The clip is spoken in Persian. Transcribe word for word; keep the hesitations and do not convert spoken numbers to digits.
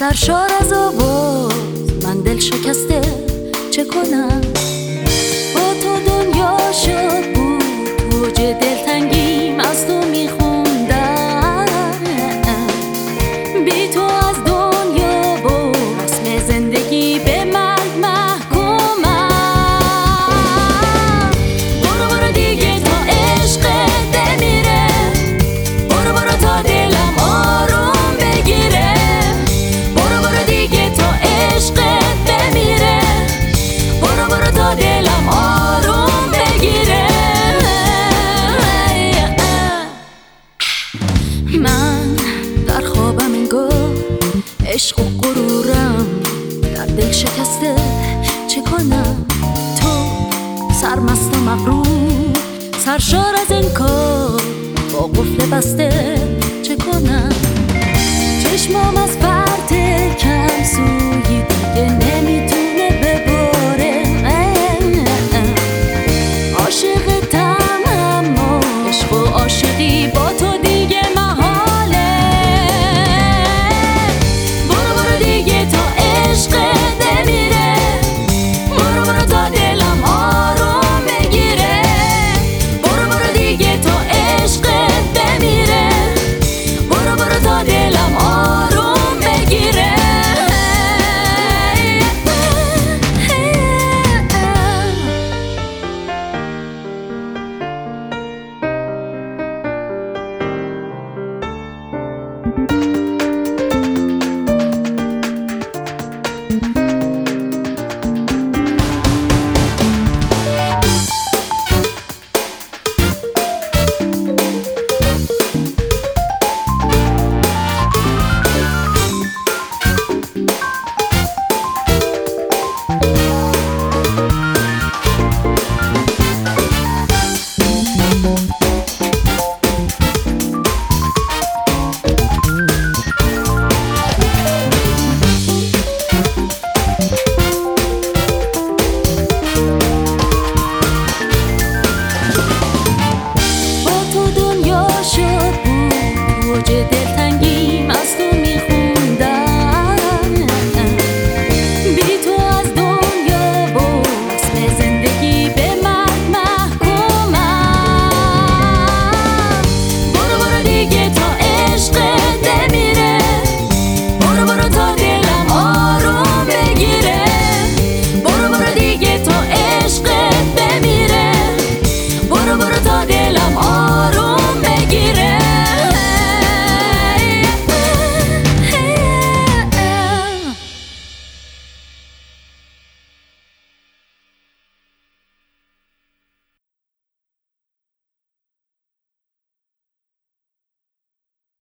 سرشار از آواز من دل شکسته چه کنم؟ با تو دنیا شد بود توج دلتنگیم از تو میخوندم. بی تو از دنیا و رسم زندگی به مرگ محکومم. برو برو دیگه تا عشقت بمیره، برو برو تا دلم آروم بگیره، برو برو دیگه تا عشقت بمیره، برو برو تا دلم آروم بگیره. من در خوابم انگار عشق و غرورم در دل شکسته چه کنم؟ تو سرمست و مغرور سرشار از انکار با قفل بسته چه کنم؟ چشمام از